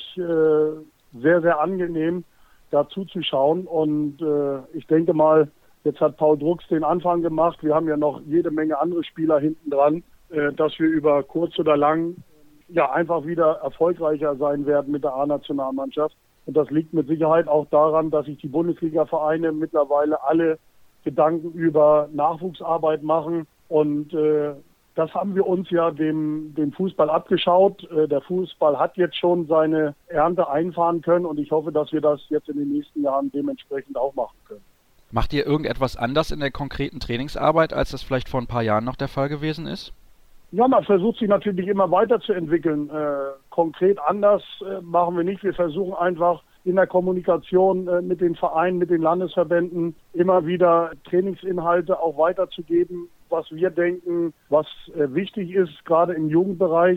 äh, sehr, sehr angenehm, da zuzuschauen. Und äh, ich denke mal, jetzt hat Paul Drucks den Anfang gemacht. Wir haben ja noch jede Menge andere Spieler hinten dran, äh, dass wir über kurz oder lang ja einfach wieder erfolgreicher sein werden mit der A-Nationalmannschaft. Und das liegt mit Sicherheit auch daran, dass sich die Bundesliga-Vereine mittlerweile alle Gedanken über Nachwuchsarbeit machen. Und äh, das haben wir uns ja dem, dem Fußball abgeschaut. Äh, der Fußball hat jetzt schon seine Ernte einfahren können. Und ich hoffe, dass wir das jetzt in den nächsten Jahren dementsprechend auch machen können. Macht ihr irgendetwas anders in der konkreten Trainingsarbeit, als das vielleicht vor ein paar Jahren noch der Fall gewesen ist? Ja, man versucht sich natürlich immer weiterzuentwickeln. Äh, konkret anders äh, machen wir nicht. Wir versuchen einfach in der Kommunikation äh, mit den Vereinen, mit den Landesverbänden immer wieder Trainingsinhalte auch weiterzugeben, was wir denken, was äh, wichtig ist, gerade im Jugendbereich.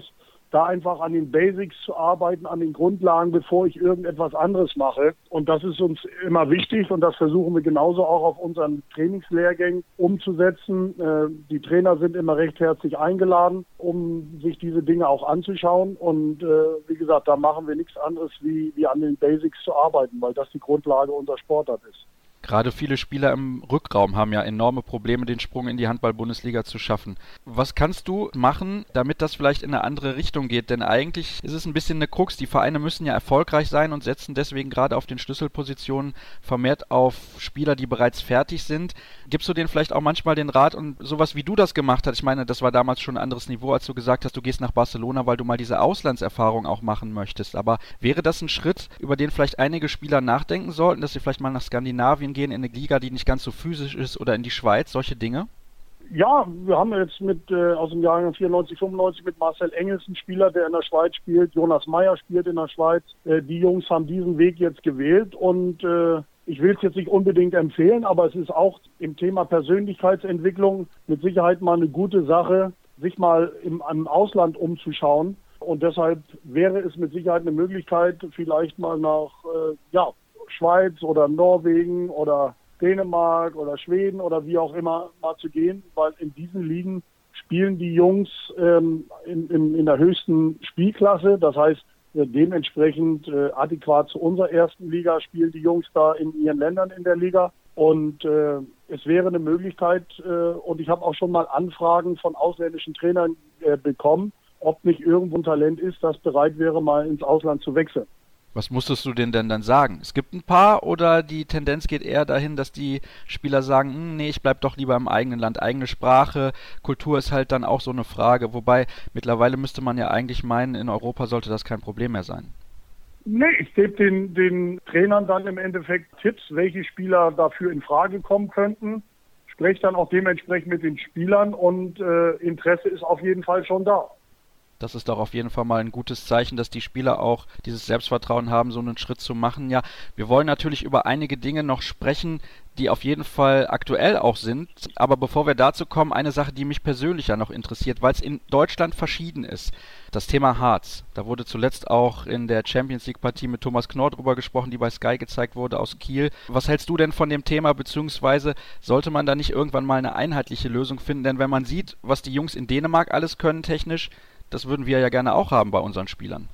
da einfach an den Basics zu arbeiten, an den Grundlagen, bevor ich irgendetwas anderes mache. Und das ist uns immer wichtig und das versuchen wir genauso auch auf unseren Trainingslehrgängen umzusetzen. Die Trainer sind immer recht herzlich eingeladen, um sich diese Dinge auch anzuschauen. Und wie gesagt, da machen wir nichts anderes, wie, wie an den Basics zu arbeiten, weil das die Grundlage unserer Sportart ist. Gerade viele Spieler im Rückraum haben ja enorme Probleme, den Sprung in die Handball-Bundesliga zu schaffen. Was kannst du machen, damit das vielleicht in eine andere Richtung geht? Denn eigentlich ist es ein bisschen eine Krux. Die Vereine müssen ja erfolgreich sein und setzen deswegen gerade auf den Schlüsselpositionen vermehrt auf Spieler, die bereits fertig sind. Gibst du denen vielleicht auch manchmal den Rat und sowas, wie du das gemacht hast? Ich meine, das war damals schon ein anderes Niveau, als du gesagt hast, du gehst nach Barcelona, weil du mal diese Auslandserfahrung auch machen möchtest. Aber wäre das ein Schritt, über den vielleicht einige Spieler nachdenken sollten, dass sie vielleicht mal nach Skandinavien gehen, in eine Liga, die nicht ganz so physisch ist, oder in die Schweiz, solche Dinge? Ja, wir haben jetzt mit äh, aus dem Jahr vierundneunzig, fünfundneunzig mit Marcel Engels einen Spieler, der in der Schweiz spielt. Jonas Meyer spielt in der Schweiz. Äh, die Jungs haben diesen Weg jetzt gewählt und äh, ich will es jetzt nicht unbedingt empfehlen, aber es ist auch im Thema Persönlichkeitsentwicklung mit Sicherheit mal eine gute Sache, sich mal im, im Ausland umzuschauen. Und deshalb wäre es mit Sicherheit eine Möglichkeit, vielleicht mal nach äh, ja, Schweiz oder Norwegen oder Dänemark oder Schweden oder wie auch immer mal zu gehen, weil in diesen Ligen spielen die Jungs ähm, in, in, in der höchsten Spielklasse. Das heißt, äh, dementsprechend äh, adäquat zu unserer ersten Liga spielen die Jungs da in ihren Ländern in der Liga. Und äh, es wäre eine Möglichkeit, äh, und ich habe auch schon mal Anfragen von ausländischen Trainern äh, bekommen, ob nicht irgendwo ein Talent ist, das bereit wäre, mal ins Ausland zu wechseln. Was musstest du denn denn dann sagen? Es gibt ein paar oder die Tendenz geht eher dahin, dass die Spieler sagen, hm, nee, ich bleib doch lieber im eigenen Land, eigene Sprache, Kultur ist halt dann auch so eine Frage, wobei mittlerweile müsste man ja eigentlich meinen, in Europa sollte das kein Problem mehr sein. Nee, ich gebe den, den Trainern dann im Endeffekt Tipps, welche Spieler dafür in Frage kommen könnten, spreche dann auch dementsprechend mit den Spielern und äh, Interesse ist auf jeden Fall schon da. Das ist doch auf jeden Fall mal ein gutes Zeichen, dass die Spieler auch dieses Selbstvertrauen haben, so einen Schritt zu machen. Ja, wir wollen natürlich über einige Dinge noch sprechen, die auf jeden Fall aktuell auch sind. Aber bevor wir dazu kommen, eine Sache, die mich persönlich ja noch interessiert, weil es in Deutschland verschieden ist. Das Thema Harz. Da wurde zuletzt auch in der Champions League Partie mit Thomas Knorr drüber gesprochen, die bei Sky gezeigt wurde aus Kiel. Was hältst du denn von dem Thema, beziehungsweise sollte man da nicht irgendwann mal eine einheitliche Lösung finden? Denn wenn man sieht, was die Jungs in Dänemark alles können technisch, das würden wir ja gerne auch haben bei unseren Spielern.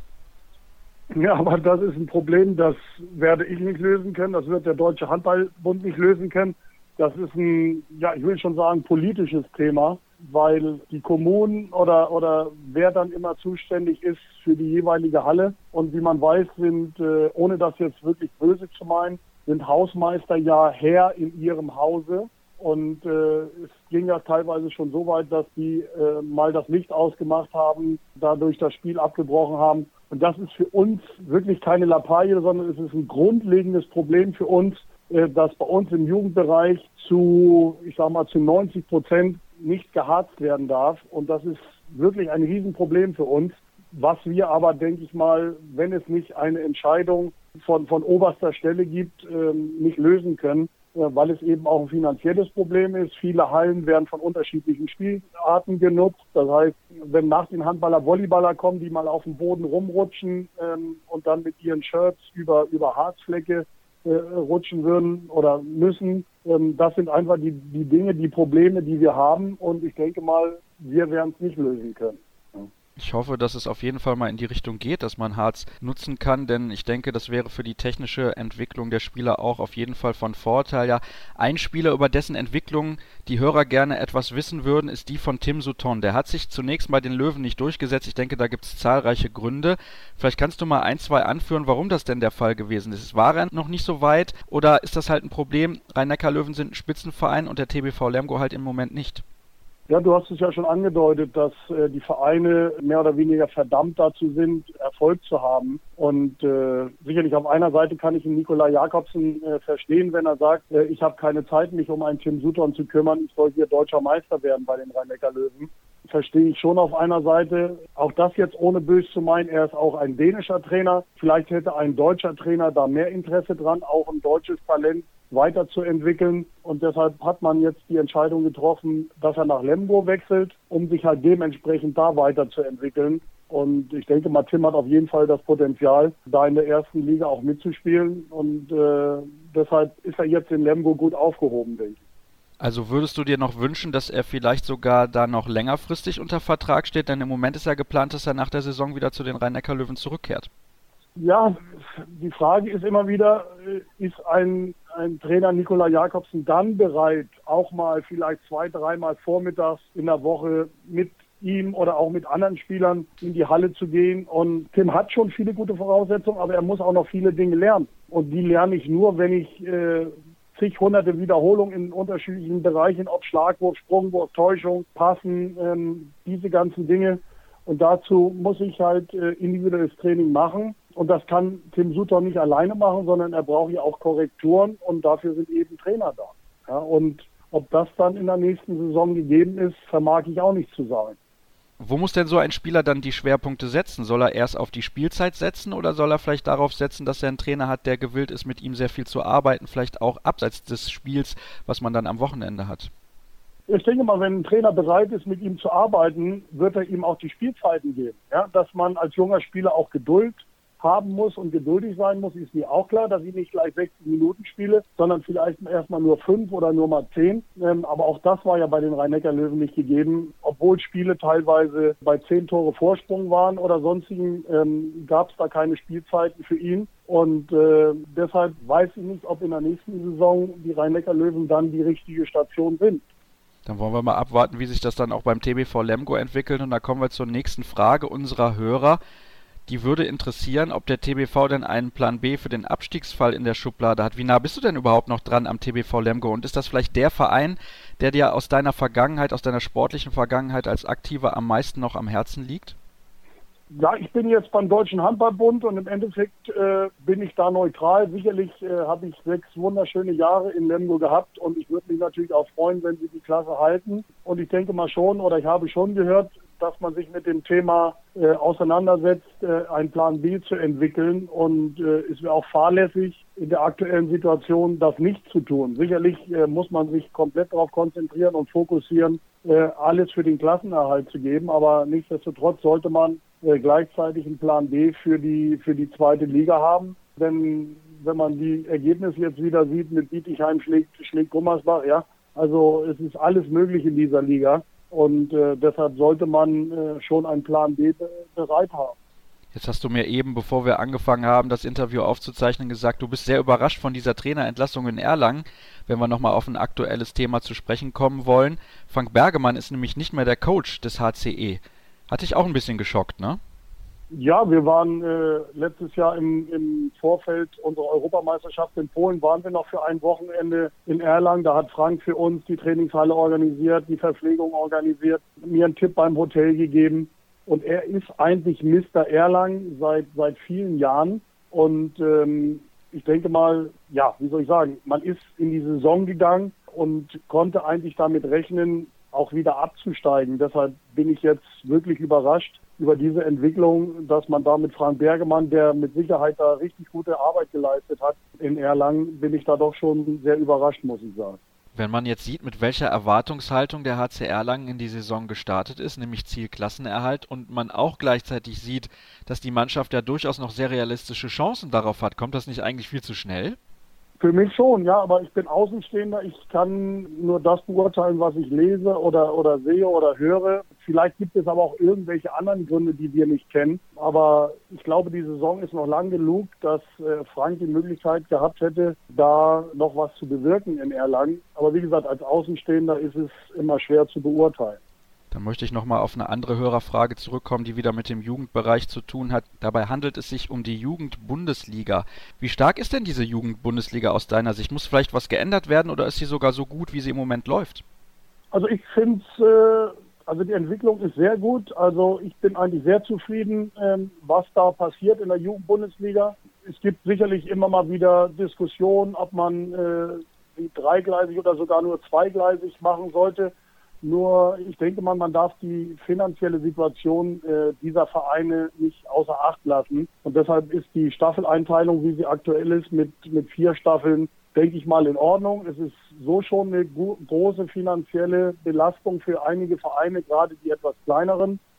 Ja, aber das ist ein Problem, das werde ich nicht lösen können, das wird der Deutsche Handballbund nicht lösen können. Das ist ein, ja, ich will schon sagen, politisches Thema, weil die Kommunen oder, oder wer dann immer zuständig ist für die jeweilige Halle. Und wie man weiß, sind, äh, ohne das jetzt wirklich böse zu meinen, sind Hausmeister ja Herr in ihrem Hause. Und äh, es ging ja teilweise schon so weit, dass die äh, mal das Licht ausgemacht haben, dadurch das Spiel abgebrochen haben. Und das ist für uns wirklich keine Lappalie, sondern es ist ein grundlegendes Problem für uns, äh, dass bei uns im Jugendbereich zu, ich sag mal, zu neunzig Prozent nicht geharzt werden darf. Und das ist wirklich ein Riesenproblem für uns, was wir aber, denke ich mal, wenn es nicht eine Entscheidung von, von oberster Stelle gibt, äh, nicht lösen können. Weil es eben auch ein finanzielles Problem ist. Viele Hallen werden von unterschiedlichen Spielarten genutzt. Das heißt, wenn nach den Handballer Volleyballer kommen, die mal auf dem Boden rumrutschen ähm, und dann mit ihren Shirts über, über Harzflecke äh, rutschen würden oder müssen, ähm, das sind einfach die, die Dinge, die Probleme, die wir haben. Und ich denke mal, wir werden es nicht lösen können. Ich hoffe, dass es auf jeden Fall mal in die Richtung geht, dass man Harz nutzen kann, denn ich denke, das wäre für die technische Entwicklung der Spieler auch auf jeden Fall von Vorteil. Ja, ein Spieler, über dessen Entwicklung die Hörer gerne etwas wissen würden, ist die von Tim Sutton. Der hat sich zunächst bei den Löwen nicht durchgesetzt. Ich denke, da gibt es zahlreiche Gründe. Vielleicht kannst du mal ein, zwei anführen, warum das denn der Fall gewesen ist. War er noch nicht so weit oder ist das halt ein Problem? Rhein-Neckar-Löwen sind ein Spitzenverein und der T B V Lemgo halt im Moment nicht. Ja, du hast es ja schon angedeutet, dass äh, die Vereine mehr oder weniger verdammt dazu sind, Erfolg zu haben. Und äh, sicherlich auf einer Seite kann ich den Nikolai Jakobsen äh, verstehen, wenn er sagt, äh, ich habe keine Zeit, mich um einen Tim Sutton zu kümmern, ich soll hier deutscher Meister werden bei den Rhein-Neckar-Löwen. Verstehe ich schon auf einer Seite. Auch das jetzt ohne böse zu meinen, er ist auch ein dänischer Trainer. Vielleicht hätte ein deutscher Trainer da mehr Interesse dran, auch ein deutsches Talent weiterzuentwickeln. Und deshalb hat man jetzt die Entscheidung getroffen, dass er nach Lemgo wechselt, um sich halt dementsprechend da weiterzuentwickeln. Und ich denke mal, Tim hat auf jeden Fall das Potenzial, da in der ersten Liga auch mitzuspielen. Und äh, deshalb ist er jetzt in Lemgo gut aufgehoben, denke ich. Also würdest du dir noch wünschen, dass er vielleicht sogar da noch längerfristig unter Vertrag steht? Denn im Moment ist ja geplant, dass er nach der Saison wieder zu den Rhein-Neckar-Löwen zurückkehrt. Ja, die Frage ist immer wieder, ist ein, ein Trainer Nikola Jakobsen dann bereit, auch mal vielleicht zwei, dreimal vormittags in der Woche mit ihm oder auch mit anderen Spielern in die Halle zu gehen? Und Tim hat schon viele gute Voraussetzungen, aber er muss auch noch viele Dinge lernen. Und die lerne ich nur, wenn ich äh, zig hunderte Wiederholungen in unterschiedlichen Bereichen, ob Schlagwurf, Sprungwurf, Täuschung, Passen, ähm, diese ganzen Dinge. Und dazu muss ich halt äh, individuelles Training machen. Und das kann Tim Suter nicht alleine machen, sondern er braucht ja auch Korrekturen und dafür sind eben Trainer da. Ja, und ob das dann in der nächsten Saison gegeben ist, vermag ich auch nicht zu sagen. Wo muss denn so ein Spieler dann die Schwerpunkte setzen? Soll er erst auf die Spielzeit setzen oder soll er vielleicht darauf setzen, dass er einen Trainer hat, der gewillt ist, mit ihm sehr viel zu arbeiten, vielleicht auch abseits des Spiels, was man dann am Wochenende hat? Ich denke mal, wenn ein Trainer bereit ist, mit ihm zu arbeiten, wird er ihm auch die Spielzeiten geben. Ja, dass man als junger Spieler auch Geduld haben muss und geduldig sein muss, ist mir auch klar, dass ich nicht gleich sechzig Minuten spiele, sondern vielleicht erstmal nur fünf oder nur mal zehn. Ähm, aber auch das war ja bei den Rhein-Neckar-Löwen nicht gegeben. Obwohl Spiele teilweise bei zehn Tore Vorsprung waren oder sonstigen, ähm, gab es da keine Spielzeiten für ihn. Und äh, deshalb weiß ich nicht, ob in der nächsten Saison die Rhein-Neckar-Löwen dann die richtige Station sind. Dann wollen wir mal abwarten, wie sich das dann auch beim T B V Lemgo entwickelt. Und da kommen wir zur nächsten Frage unserer Hörer. Die würde interessieren, ob der T B V denn einen Plan B für den Abstiegsfall in der Schublade hat. Wie nah bist du denn überhaupt noch dran am T B V Lemgo? Und ist das vielleicht der Verein, der dir aus deiner Vergangenheit, aus deiner sportlichen Vergangenheit als Aktiver am meisten noch am Herzen liegt? Ja, ich bin jetzt beim Deutschen Handballbund und im Endeffekt äh, bin ich da neutral. Sicherlich äh, habe ich sechs wunderschöne Jahre in Lemgo gehabt und ich würde mich natürlich auch freuen, wenn sie die Klasse halten. Und ich denke mal schon, oder ich habe schon gehört, dass man sich mit dem Thema äh, auseinandersetzt, äh, einen Plan B zu entwickeln. Und äh, es wäre auch fahrlässig, in der aktuellen Situation das nicht zu tun. Sicherlich äh, muss man sich komplett darauf konzentrieren und fokussieren, äh, alles für den Klassenerhalt zu geben. Aber nichtsdestotrotz sollte man äh, gleichzeitig einen Plan B für die für die zweite Liga haben. Denn wenn man die Ergebnisse jetzt wieder sieht, mit Bietigheim schlägt, schlägt Gummersbach, ja, also es ist alles möglich in dieser Liga. Und äh, deshalb sollte man äh, schon einen Plan B be- bereit haben. Jetzt hast du mir eben, bevor wir angefangen haben, das Interview aufzuzeichnen, gesagt, du bist sehr überrascht von dieser Trainerentlassung in Erlangen, wenn wir nochmal auf ein aktuelles Thema zu sprechen kommen wollen. Frank Bergemann ist nämlich nicht mehr der Coach des H C E. Hat dich auch ein bisschen geschockt, ne? Ja, wir waren äh, letztes Jahr im, im Vorfeld unserer Europameisterschaft in Polen, waren wir noch für ein Wochenende in Erlangen. Da hat Frank für uns die Trainingshalle organisiert, die Verpflegung organisiert, mir einen Tipp beim Hotel gegeben. Und er ist eigentlich Mister Erlangen seit seit vielen Jahren. Und ähm, ich denke mal, ja, wie soll ich sagen, man ist in die Saison gegangen und konnte eigentlich damit rechnen, auch wieder abzusteigen. Deshalb bin ich jetzt wirklich überrascht über diese Entwicklung, dass man da mit Frank Bergemann, der mit Sicherheit da richtig gute Arbeit geleistet hat in Erlangen, bin ich da doch schon sehr überrascht, muss ich sagen. Wenn man jetzt sieht, mit welcher Erwartungshaltung der H C Erlangen in die Saison gestartet ist, nämlich Ziel Klassenerhalt, und man auch gleichzeitig sieht, dass die Mannschaft ja durchaus noch sehr realistische Chancen darauf hat, kommt das nicht eigentlich viel zu schnell? Für mich schon, ja, aber ich bin Außenstehender. Ich kann nur das beurteilen, was ich lese oder, oder sehe oder höre. Vielleicht gibt es aber auch irgendwelche anderen Gründe, die wir nicht kennen. Aber ich glaube, die Saison ist noch lang genug, dass äh, Frank die Möglichkeit gehabt hätte, da noch was zu bewirken in Erlangen. Aber wie gesagt, als Außenstehender ist es immer schwer zu beurteilen. Dann möchte ich nochmal auf eine andere Hörerfrage zurückkommen, die wieder mit dem Jugendbereich zu tun hat. Dabei handelt es sich um die Jugendbundesliga. Wie stark ist denn diese Jugendbundesliga aus deiner Sicht? Muss vielleicht was geändert werden oder ist sie sogar so gut, wie sie im Moment läuft? Also ich finde es, äh, also die Entwicklung ist sehr gut. Also ich bin eigentlich sehr zufrieden, ähm, was da passiert in der Jugendbundesliga. Es gibt sicherlich immer mal wieder Diskussionen, ob man äh, die dreigleisig oder sogar nur zweigleisig machen sollte. Nur, ich denke mal, man darf die finanzielle Situation äh, dieser Vereine nicht außer Acht lassen. Und deshalb ist die Staffeleinteilung, wie sie aktuell ist, mit, mit vier Staffeln, denke ich mal, in Ordnung. Es ist so schon eine gu- große finanzielle Belastung für einige Vereine, gerade die etwas kleineren.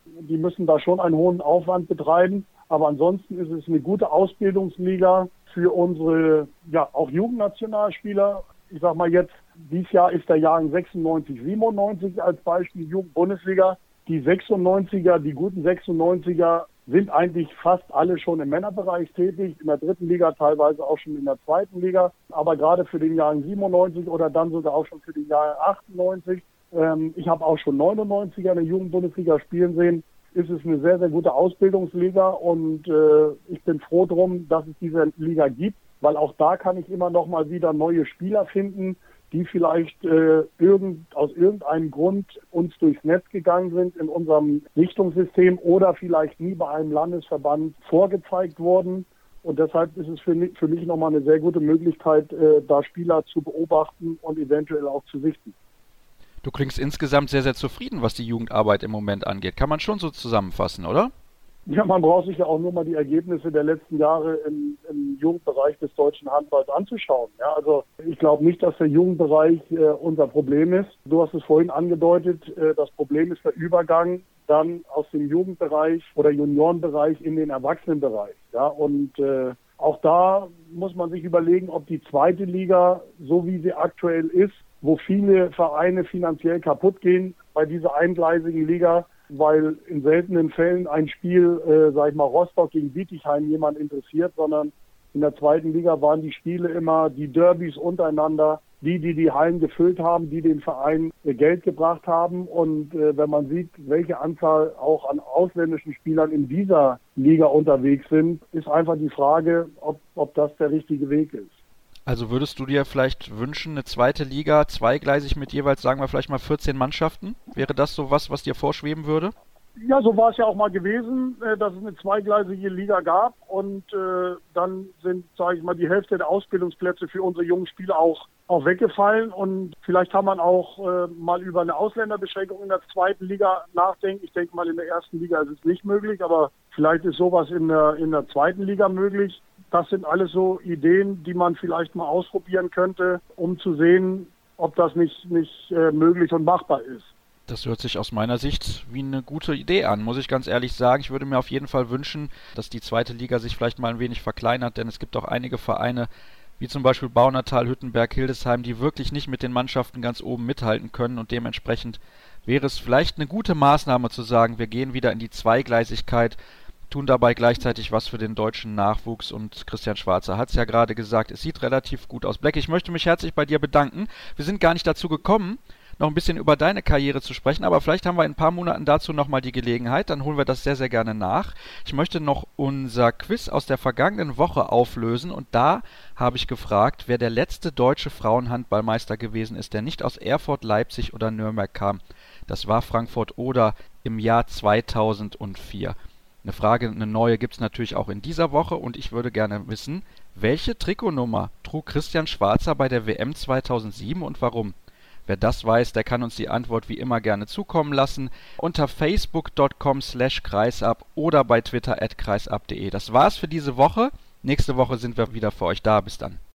Die müssen da schon einen hohen Aufwand betreiben. Aber ansonsten ist es eine gute Ausbildungsliga für unsere, ja, auch Jugendnationalspieler. Ich sag mal jetzt, dieses Jahr ist der Jahrgang sechsundneunzig, siebenundneunzig als Beispiel Jugendbundesliga. Die sechsundneunziger, die guten sechsundneunziger sind eigentlich fast alle schon im Männerbereich tätig, in der dritten Liga, teilweise auch schon in der zweiten Liga. Aber gerade für den Jahrgang siebenundneunzig oder dann sogar auch schon für den Jahrgang achtundneunzig, ähm, ich habe auch schon neunundneunziger in der Jugendbundesliga spielen sehen, ist es eine sehr, sehr gute Ausbildungsliga und äh, ich bin froh drum, dass es diese Liga gibt, weil auch da kann ich immer noch mal wieder neue Spieler finden, die vielleicht äh, irgend, aus irgendeinem Grund uns durchs Netz gegangen sind in unserem Richtungssystem oder vielleicht nie bei einem Landesverband vorgezeigt wurden. Und deshalb ist es für mich, für mich nochmal eine sehr gute Möglichkeit, äh, da Spieler zu beobachten und eventuell auch zu sichten. Du klingst insgesamt sehr, sehr zufrieden, was die Jugendarbeit im Moment angeht. Kann man schon so zusammenfassen, oder? Ja, man braucht sich ja auch nur mal die Ergebnisse der letzten Jahre im, im Jugendbereich des deutschen Handballs anzuschauen. Ja, also ich glaube nicht, dass der Jugendbereich äh, unser Problem ist. Du hast es vorhin angedeutet, äh, das Problem ist der Übergang dann aus dem Jugendbereich oder Juniorenbereich in den Erwachsenenbereich. Ja, und äh, auch da muss man sich überlegen, ob die zweite Liga, so wie sie aktuell ist, wo viele Vereine finanziell kaputt gehen bei dieser eingleisigen Liga, weil in seltenen Fällen ein Spiel, äh, sag ich mal, Rostock gegen Bietigheim jemand interessiert, sondern in der zweiten Liga waren die Spiele immer die Derbys untereinander, die, die die Hallen gefüllt haben, die den Verein äh, Geld gebracht haben. Und äh, wenn man sieht, welche Anzahl auch an ausländischen Spielern in dieser Liga unterwegs sind, ist einfach die Frage, ob, ob das der richtige Weg ist. Also würdest du dir vielleicht wünschen, eine zweite Liga, zweigleisig mit jeweils, sagen wir vielleicht mal vierzehn Mannschaften? Wäre das so was, was dir vorschweben würde? Ja, so war es ja auch mal gewesen, dass es eine zweigleisige Liga gab und äh, dann sind, sage ich mal, die Hälfte der Ausbildungsplätze für unsere jungen Spieler auch, auch weggefallen und vielleicht kann man auch äh, mal über eine Ausländerbeschränkung in der zweiten Liga nachdenken. Ich denke mal, in der ersten Liga ist es nicht möglich, aber vielleicht ist sowas in der, in der zweiten Liga möglich. Das sind alles so Ideen, die man vielleicht mal ausprobieren könnte, um zu sehen, ob das nicht, nicht äh, möglich und machbar ist. Das hört sich aus meiner Sicht wie eine gute Idee an, muss ich ganz ehrlich sagen. Ich würde mir auf jeden Fall wünschen, dass die zweite Liga sich vielleicht mal ein wenig verkleinert, denn es gibt auch einige Vereine, wie zum Beispiel Baunatal, Hüttenberg, Hildesheim, die wirklich nicht mit den Mannschaften ganz oben mithalten können und dementsprechend wäre es vielleicht eine gute Maßnahme zu sagen, wir gehen wieder in die Zweigleisigkeit, tun dabei gleichzeitig was für den deutschen Nachwuchs und Christian Schwarzer hat es ja gerade gesagt, es sieht relativ gut aus. Black, ich möchte mich herzlich bei dir bedanken. Wir sind gar nicht dazu gekommen, noch ein bisschen über deine Karriere zu sprechen, aber vielleicht haben wir in ein paar Monaten dazu nochmal die Gelegenheit, dann holen wir das sehr, sehr gerne nach. Ich möchte noch unser Quiz aus der vergangenen Woche auflösen und da habe ich gefragt, wer der letzte deutsche Frauenhandballmeister gewesen ist, der nicht aus Erfurt, Leipzig oder Nürnberg kam. Das war Frankfurt Oder im Jahr zweitausendvier. Eine Frage, eine neue gibt es natürlich auch in dieser Woche und ich würde gerne wissen, welche Trikotnummer trug Christian Schwarzer bei der W M zweitausendsieben und warum? Wer das weiß, der kann uns die Antwort wie immer gerne zukommen lassen unter facebook punkt com slash kreisab oder bei Twitter at kreisab punkt de. Das war's für diese Woche. Nächste Woche sind wir wieder für euch da. Bis dann.